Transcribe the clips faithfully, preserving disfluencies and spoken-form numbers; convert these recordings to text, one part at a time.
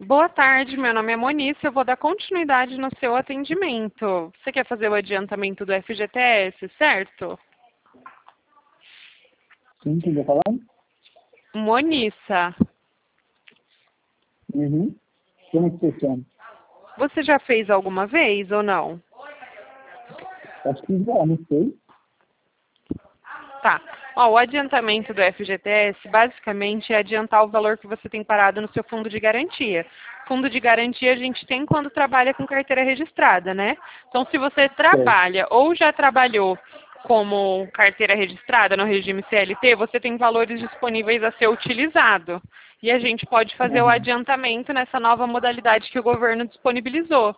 Boa tarde, meu nome é Monice, eu vou dar continuidade no seu atendimento. Você quer fazer o adiantamento do F G T S, certo? Sim, quem tá falando? Monissa, Uhum. Como que você chama? você já fez alguma vez ou não? Acho que já, não sei. Tá. Ó, o adiantamento do F G T S basicamente é adiantar o valor que você tem parado no seu fundo de garantia. Fundo de garantia a gente tem quando trabalha com carteira registrada, né? Então, se você Certo. trabalha ou já trabalhou como carteira registrada no regime C L T, você tem valores disponíveis a ser utilizado. E a gente pode fazer o Uhum. adiantamento nessa nova modalidade que o governo disponibilizou.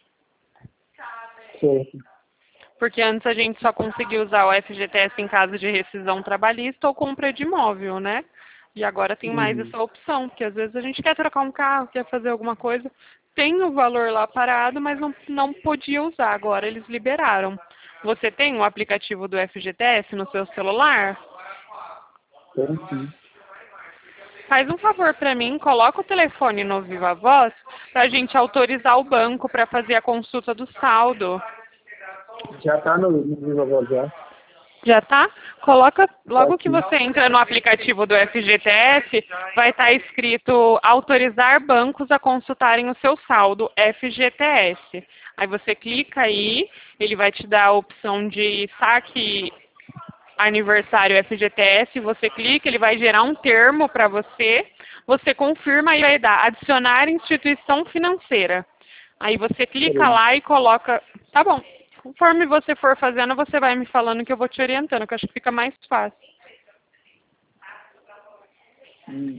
Certo. Porque antes a gente só conseguia usar o F G T S em caso de rescisão trabalhista ou compra de imóvel, né? E agora tem mais Uhum. essa opção, porque às vezes a gente quer trocar um carro, quer fazer alguma coisa, tem o valor lá parado, mas não, não podia usar. Agora eles liberaram. Você tem o aplicativo do F G T S no seu celular? Tem sim. Faz um favor para mim, coloca o telefone no Viva Voz para a gente autorizar o banco para fazer a consulta do saldo. Já tá no, no Viva Voz já. Já tá? Coloca, Tá logo que aqui. você entra no aplicativo do F G T S, vai estar escrito autorizar bancos a consultarem o seu saldo F G T S. Aí você clica aí, ele vai te dar a opção de saque aniversário F G T S, você clica, ele vai gerar um termo para você, você confirma e vai dar adicionar instituição financeira. Aí você clica Peraí. lá e coloca, tá bom. Conforme você for fazendo, você vai me falando que eu vou te orientando, que eu acho que fica mais fácil. Hum.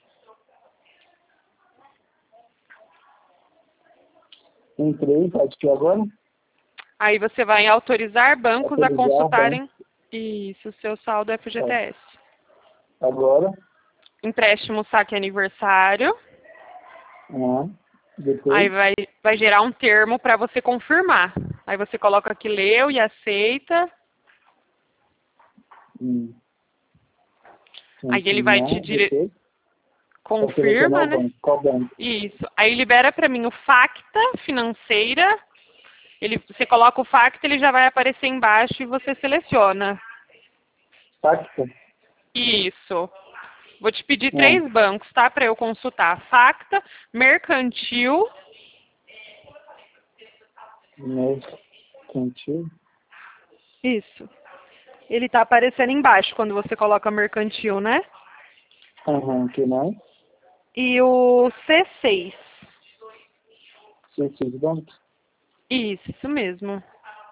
Entrei, acho que agora. Aí você vai em autorizar bancos a Autorizar, banco. consultarem isso, o seu saldo F G T Tá. S. Agora. Empréstimo saque aniversário. Ah. Aí Depois. vai, vai gerar um termo para você confirmar. Aí você coloca que leu e aceita. Hum. Aí ele vai te Continuar. dire... Depois. Vou selecionar confirma, o né? banco. Qual banco? Isso. Aí libera para mim o Facta financeira. Ele, você coloca o Facta, ele já vai aparecer embaixo e você seleciona. Pacta? Isso. Vou te pedir Ah. três bancos, tá? Para eu consultar. Facta, Mercantil. Mercantil. Isso. Ele tá aparecendo embaixo quando você coloca Mercantil, né? Aham, que mais? E o C seis. Esses bancos. Isso, isso mesmo.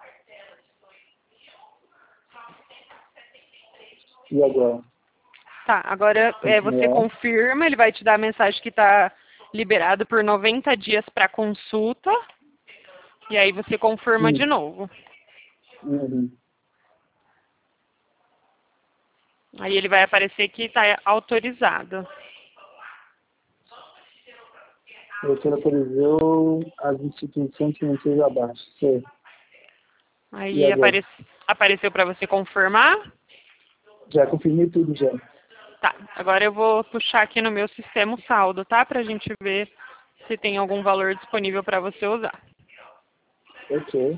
E agora? Tá, agora é, você Continuar. confirma, ele vai te dar a mensagem que está liberado por noventa dias para consulta. E aí você confirma de Sim. novo. Uhum. Aí ele vai aparecer que está autorizado. Você autorizou as instituições financeiras abaixo. Certo. E Aí agora? apare... apareceu para você confirmar. Já confirmei tudo já. Tá, agora eu vou puxar aqui no meu sistema o saldo, tá? Pra gente ver se tem algum valor disponível para você usar. Ok.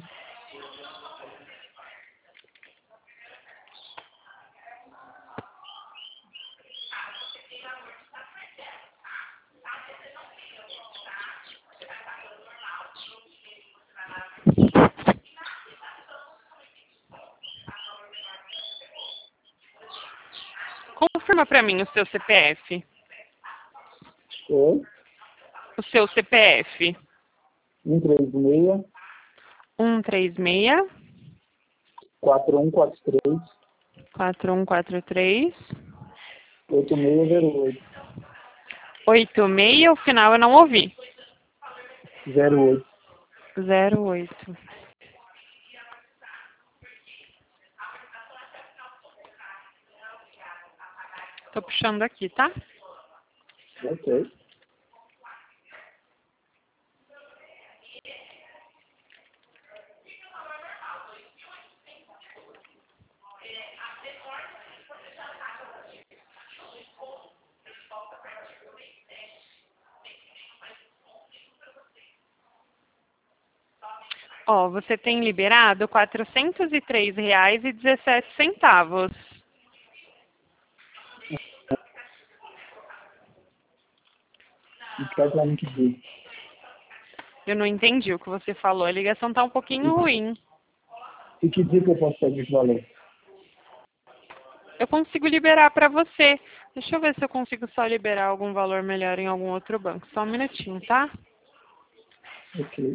Confirma para mim o seu C P F. Oi. O seu C P F. um três seis, um três seis, quatro um quatro três, quatro um quatro três, oito seis zero oito. oito seis, o final eu não ouvi. zero oito. zero oito. Tô puxando aqui, tá? Ok. Ó, você tem liberado quatrocentos e três reais e dezessete centavos. E cai pra mim que dia. Eu não entendi o que você falou. A ligação tá um pouquinho ruim. E que dia que eu posso pegar esse valor? Eu consigo liberar para você. Deixa eu ver se eu consigo só liberar algum valor melhor em algum outro banco. Só um minutinho, tá? Ok.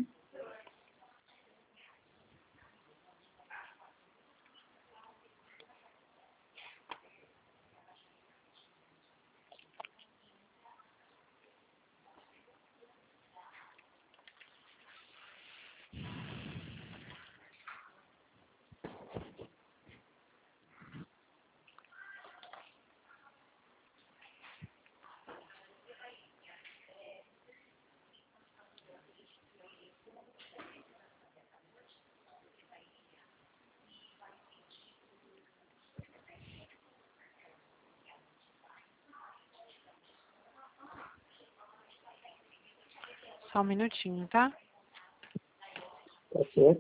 Só um minutinho, tá? Tá certo?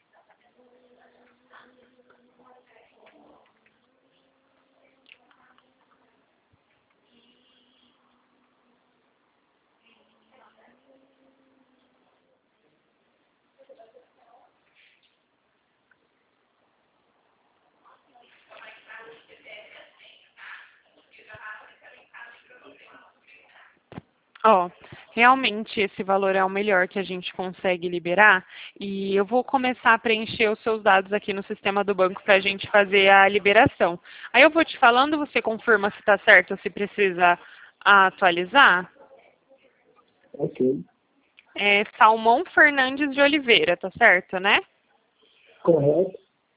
Ó, realmente esse valor é o melhor que a gente consegue liberar e eu vou começar a preencher os seus dados aqui no sistema do banco para a gente fazer a liberação. Aí eu vou te falando, você confirma se está certo ou se precisa atualizar. Ok. É Salmão Fernandes de Oliveira, tá certo, né? Correto.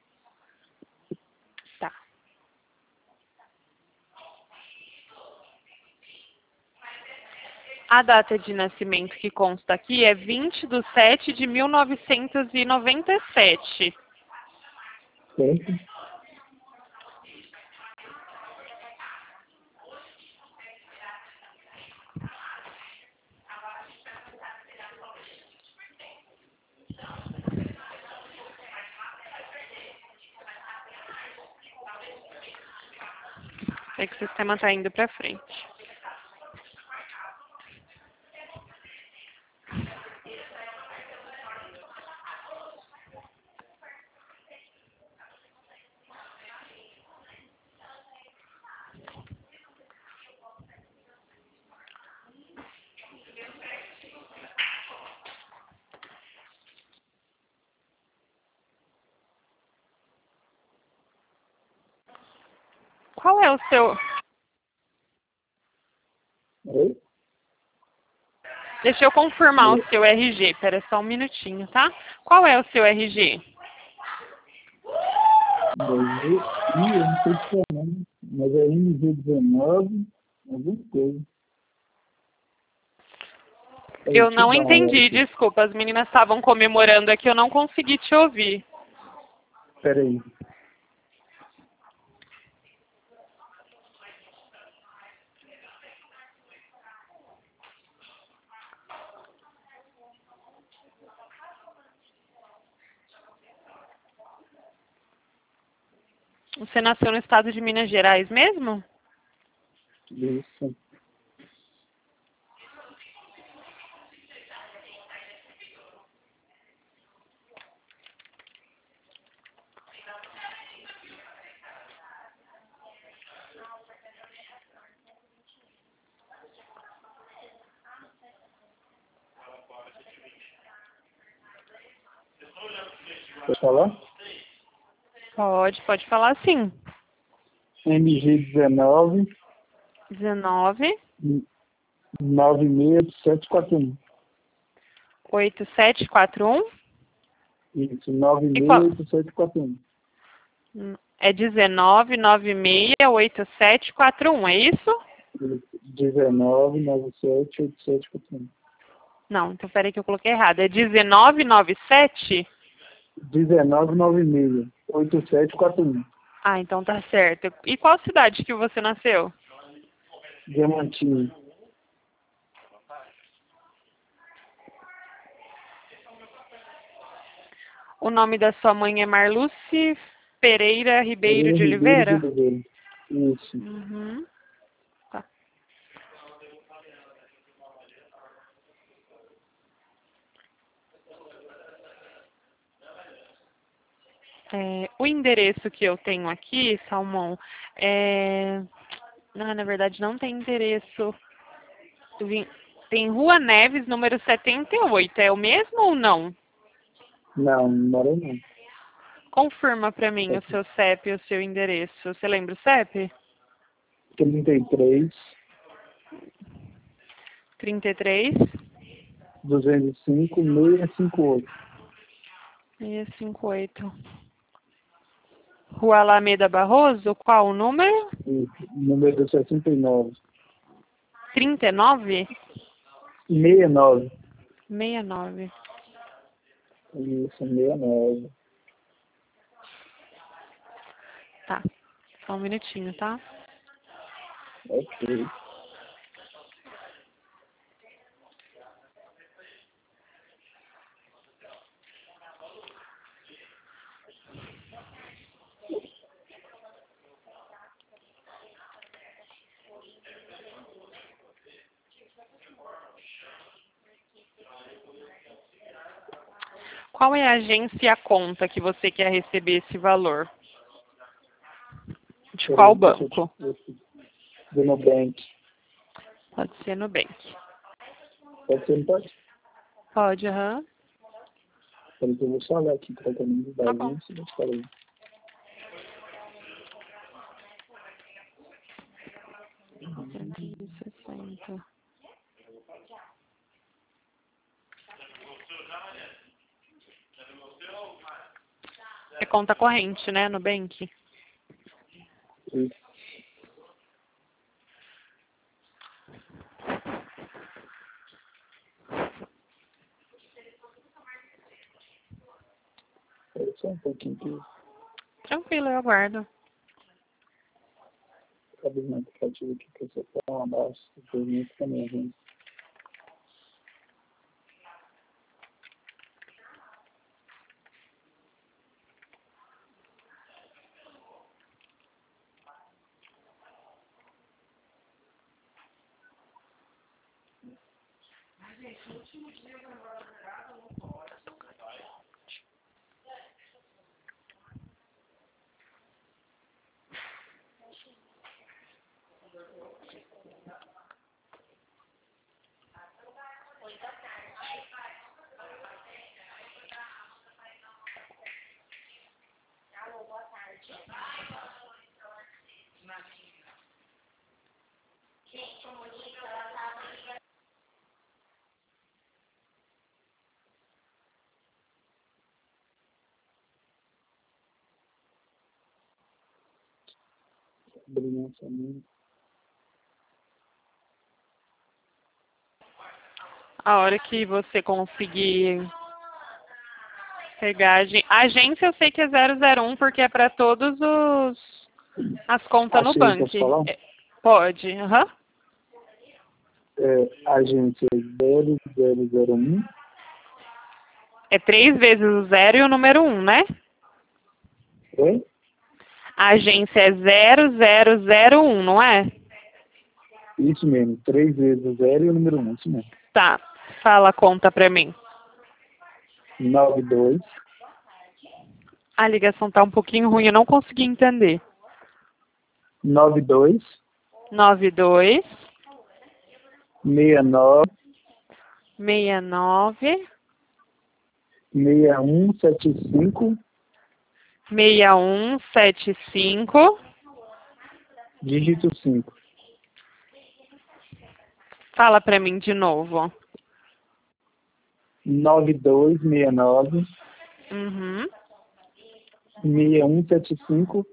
Tá. A data de nascimento que consta aqui é vinte de sete de mil novecentos e noventa e sete. Certo. É que o sistema está indo para frente. Qual é o seu... Oi? Deixa eu confirmar Oi? o seu R G. Espera só um minutinho, tá? Qual é o seu R G? dois mil. Ih, eu não sei se é não, mas é M G dezenove, alguma coisa. É, Eu deixa eu não dar uma olhada entendi, aqui. desculpa. As meninas estavam comemorando aqui, eu não consegui te ouvir. Espera aí. Você nasceu no estado de Minas Gerais mesmo? Isso. Pode falar? Pode, pode falar sim. M G dezenove, dezenove, nove seis sete quatro um. oito sete quatro um. Isso, nove E seis qual? oito sete quatro um. É dezenove, nove seis, oito sete quatro um, é isso? dezenove nove sete oito sete quatro um. Não, então peraí que eu coloquei errado. É dezenove, nove sete? dezenove nove seis oito sete quatro um. Ah, então tá certo. E qual cidade que você nasceu? Diamantinho. O nome da sua mãe é Marluce Pereira Ribeiro Pereira de Ribeiro de Oliveira? Oliveira. Isso. Uhum. Tá. É, o endereço que eu tenho aqui, Salmão, é... Não, na verdade não tem endereço. Eu vim- Tem Rua Neves, número setenta e oito. É o mesmo ou não? Não, não moro não. Confirma pra mim o seu C E P e o seu endereço. Você lembra o C E P? trinta e três, trinta e três, duzentos e cinco, seiscentos e cinquenta e oito. seiscentos e cinquenta e oito. Rua Alameda Barroso, qual o número? Isso. Número sessenta e nove. trinta e nove? sessenta e nove. sessenta e nove. Isso, sessenta e nove. Tá. Só um minutinho, tá? Ok. Qual é a agência e a conta que você quer receber esse valor? De qual banco? Do Nubank. Pode ser Nubank. Pode ser, não pode? Pode, aham. Peraí que eu vou só olhar aqui para o caminho da Tá bom. agência. Mas peraí. cento e sessenta. É conta corrente, né, Nubank? Isso. Peraí só um pouquinho que Tranquilo, eu aguardo. acabei no aplicativo aqui que você tá um abraço. Depois muito também, gente. Abrindo essa minha. A hora que você conseguir pegar a agen- a agência, eu sei que é zero zero um porque é para todos os as contas no Achei, banco. posso falar? É, pode, aham. É, agência zero zero zero um. É três vezes o zero e o número um, né? Oi? A agência é zero zero zero um, não é? Isso mesmo. Três vezes o zero e o número um. Isso mesmo. Tá. Fala a conta pra mim. nove dois. A ligação tá um pouquinho ruim, eu não consegui entender. nove dois. nove dois, seis nove. seis nove, seis um sete cinco. seis um sete cinco. Dígito cinco. Fala pra mim de novo. nove dois seis nove. Uhum. seis um sete cinco.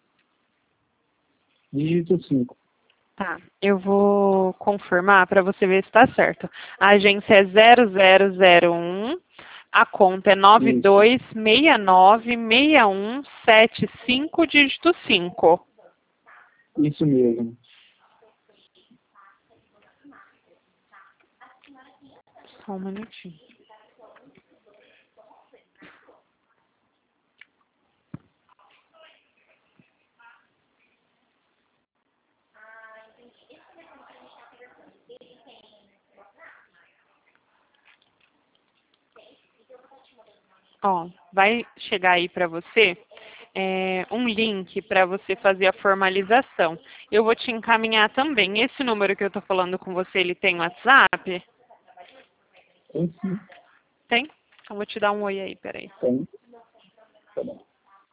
Dígito cinco. Tá. Eu vou confirmar para você ver se está certo. A agência é zero zero zero um. A conta é nove dois seis nove, seis um sete cinco, dígito cinco. Isso mesmo. Só um minutinho. Ó, vai chegar aí para você é, um link para você fazer a formalização. Eu vou te encaminhar também. Esse número que eu estou falando com você, ele tem WhatsApp? Tem sim, Tem? Então vou te dar um oi aí, peraí. tem. Tá bom.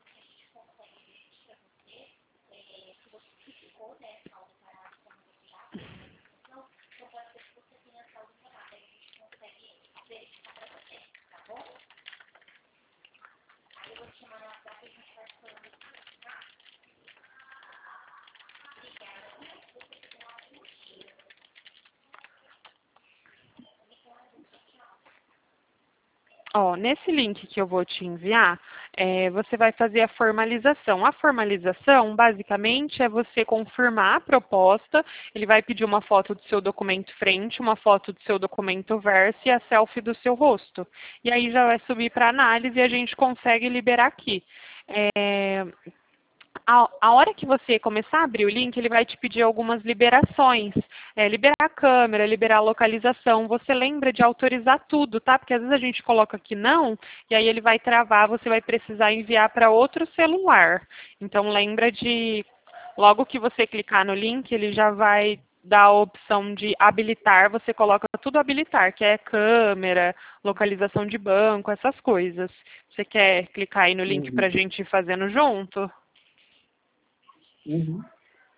Ó, nesse link que eu vou te enviar, é, você vai fazer a formalização. A formalização, basicamente, é você confirmar a proposta. Ele vai pedir uma foto do seu documento frente, uma foto do seu documento verso e a selfie do seu rosto. E aí já vai subir para análise e a gente consegue liberar aqui. É, A, a hora que você começar a abrir o link, ele vai te pedir algumas liberações. É, liberar a câmera, liberar a localização. Você lembra de autorizar tudo, tá? Porque às vezes a gente coloca que não, e aí ele vai travar, você vai precisar enviar para outro celular. Então lembra de, logo que você clicar no link, ele já vai dar a opção de habilitar, você coloca tudo habilitar, que é câmera, localização de banco, essas coisas. Você quer clicar aí no link para a Uhum. gente ir fazendo junto? Uhum.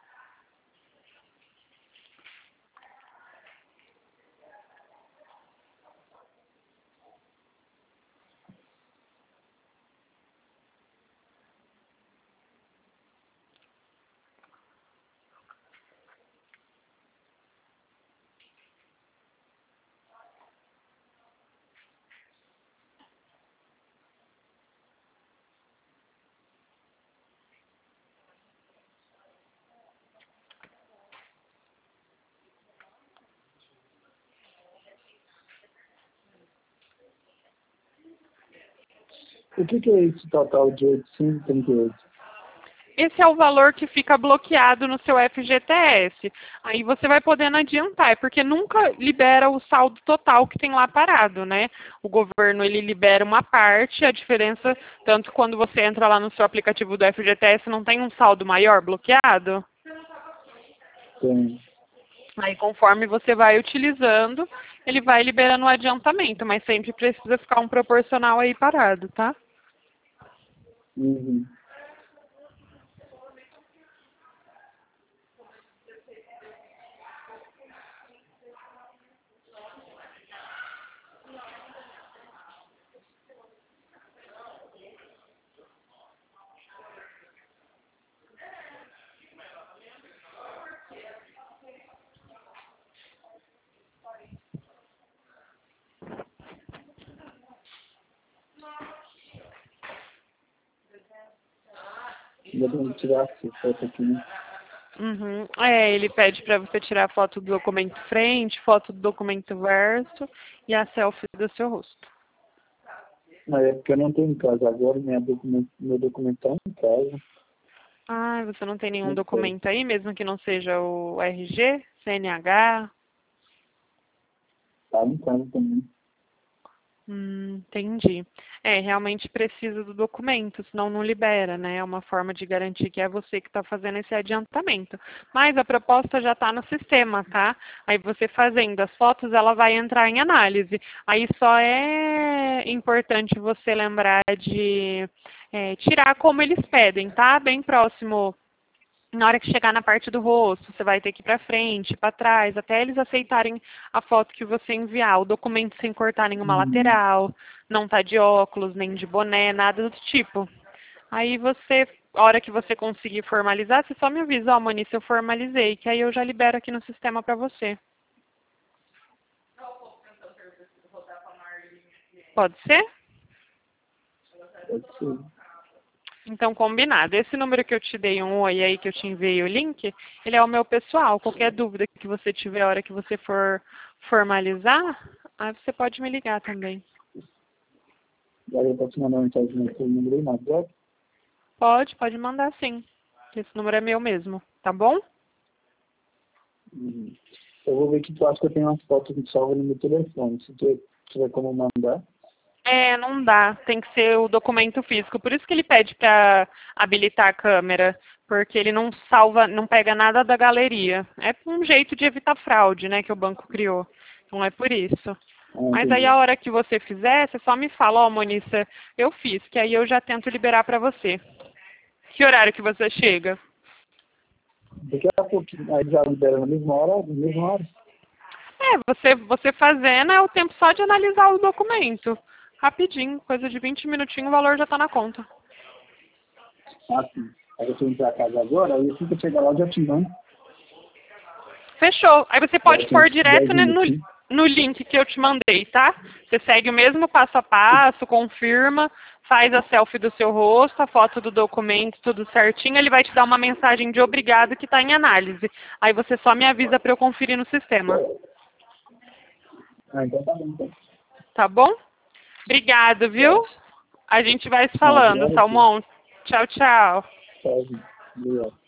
O que, que é esse total de oitocentos e trinta e oito? Esse é o valor que fica bloqueado no seu F G T S. Aí você vai podendo adiantar, é porque nunca libera o saldo total que tem lá parado, né? O governo, ele libera uma parte, a diferença, tanto quando você entra lá no seu aplicativo do F G T S, não tem um saldo maior bloqueado? Tem. Aí, conforme você vai utilizando, ele vai liberando o adiantamento, mas sempre precisa ficar um proporcional aí parado, tá? Uhum. Ainda tem que tirar essa foto aqui, né? Uhum. É, ele pede para você tirar foto do documento frente, foto do documento verso e a selfie do seu rosto. Mas é porque eu não estou em casa agora, minha documento, meu documento está em casa. Ah, você não tem nenhum Não sei. documento aí, mesmo que não seja o R G, C N H? Está em casa também. Hum, entendi. É, realmente precisa do documento, senão não libera, né? É uma forma de garantir que é você que está fazendo esse adiantamento. Mas a proposta já está no sistema, tá? Aí você fazendo as fotos, ela vai entrar em análise. Aí só é importante você lembrar de é, tirar como eles pedem, tá? Bem próximo. Na hora que chegar na parte do rosto, você vai ter que ir para frente, para trás, até eles aceitarem a foto que você enviar. O documento sem cortar nenhuma Uhum. lateral, não tá de óculos, nem de boné, nada do tipo. Aí você, a hora que você conseguir formalizar, você só me avisa, ó, Monice, eu formalizei, que aí eu já libero aqui no sistema para você. Pode ser? Pode ser. Então, combinado. Esse número que eu te dei, um oi aí, que eu te enviei o link, ele é o meu pessoal. Qualquer dúvida que você tiver a hora que você for formalizar, aí você pode me ligar também. E aí eu posso mandar uma mensagem no seu número aí no WhatsApp? Pode, pode mandar sim. Esse número é meu mesmo, tá bom? Uhum. Eu vou ver que tu acha que eu tenho umas fotos que salva no meu telefone. Se tu tiver como mandar. É, não dá. Tem que ser o documento físico. Por isso que ele pede para habilitar a câmera, porque ele não salva, não pega nada da galeria. É um jeito de evitar fraude, né, que o banco criou. Então é por isso. Ah, Mas aí entendi. a hora que você fizer, você só me fala, ó, Monissa, eu fiz, que aí eu já tento liberar para você. Que horário que você chega? Daqui a pouquinho, aí já libera na mesma hora, na mesma hora? É, você, você fazendo é o tempo só de analisar o documento. Rapidinho, coisa de vinte minutinhos, o valor já está na conta. Ah, sim. Aí eu tô indo pra casa agora, aí assim que eu chegar lá eu já te mando. Fechou. Aí você pode Daqui pôr uns dez direto né, no, minutinhos. no link que eu te mandei, tá? Você segue o mesmo passo a passo, confirma, faz a selfie do seu rosto, a foto do documento, tudo certinho. Ele vai te dar uma mensagem de obrigado que está em análise. Aí você só me avisa para eu conferir no sistema. Ah, então tá bom, então. Tá bom? Obrigado, viu? Certo. A gente vai se Ah, falando, obrigado a ti. Salmão. Tchau, tchau. Tchau, gente. Obrigado.